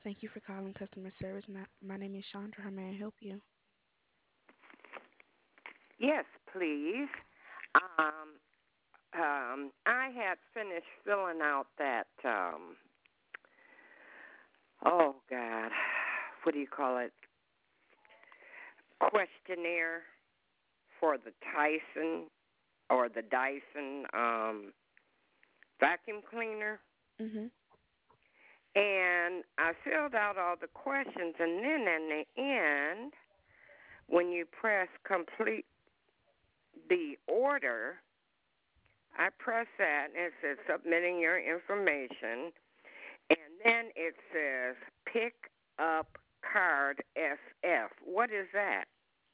Thank you for calling customer service. My name is Chandra. How may I help you? Yes, please. Um, I had finished filling out that, oh God, what do you call it? Questionnaire for the Tyson or the Dyson vacuum cleaner. Mhm. And I filled out all the questions, and then in the end, when you press complete the order, I press that, and it says submitting your information. And then it says pick up card SF. What is that?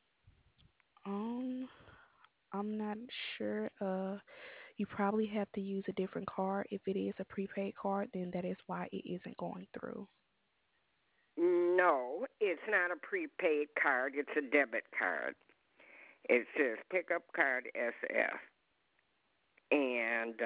Um, I'm not sure. You probably have to use a different card. If it is a prepaid card, then that is why it isn't going through. No, it's not a prepaid card. It's a debit card. It says pick up card SF. And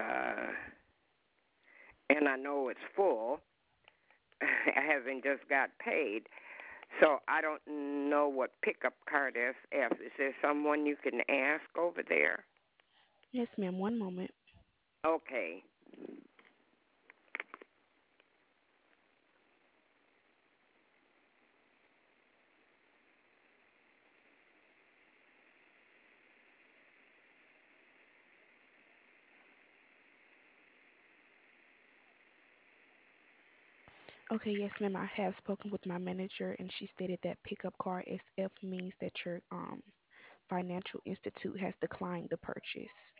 and I know it's full. I haven't just got paid. So I don't know what pickup card SF. Is there someone you can ask over there? Yes, ma'am. One moment. Okay. Okay, yes, ma'am. I have spoken with my manager, and she stated that pickup card SF means that your financial institute has declined the purchase.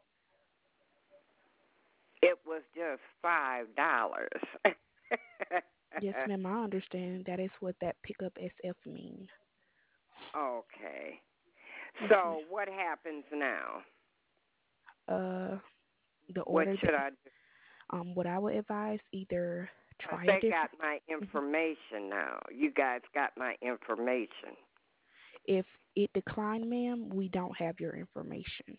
It was just $5. Yes, ma'am. I understand. That is what that pickup SF mean. Okay. Yes, ma'am. So what happens now? Uh, the What order that should I do? what I would advise either Because try a they got different. my Mhm. information now. You guys got my information. If it declined, ma'am, we don't have your information.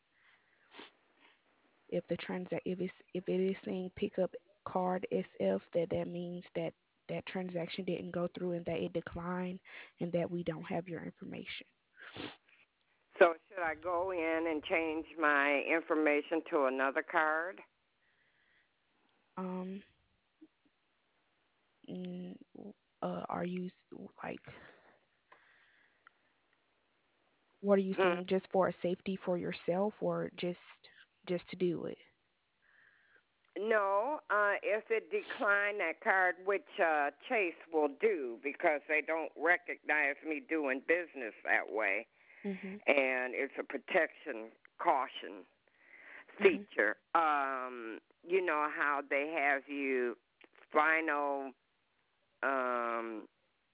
If it is saying pick up card SF, that means that that transaction didn't go through and that it declined and that we don't have your information. So should I go in and change my information to another card? Um, mm, are you like what are you Hmm. saying? Just for a safety for yourself or just to do it? No, if it declined that card, which Chase will do because they don't recognize me doing business that way, Mhm. and it's a protection caution Mhm. feature. You know how they have you final um,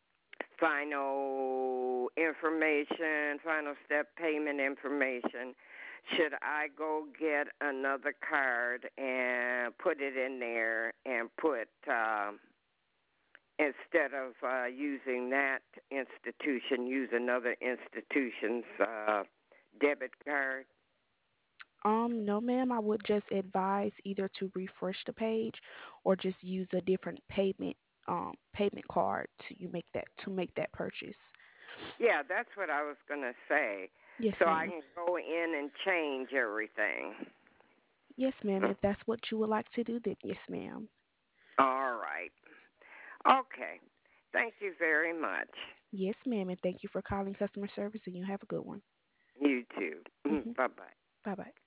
final information, final step payment information. Should I go get another card and put it in there and put instead of using that institution, use another institution's debit card? No, ma'am. I would just advise either to refresh the page or just use a different payment card to make that purchase. Yeah, that's what I was going to say. Yes, So I ma'am. can go in and change everything. Yes, ma'am. If that's what you would like to do, then yes, ma'am. All right. Okay. Thank you very much. Yes, ma'am. And thank you for calling customer service, and you have a good one. You too. Mhm. Bye bye. Bye bye.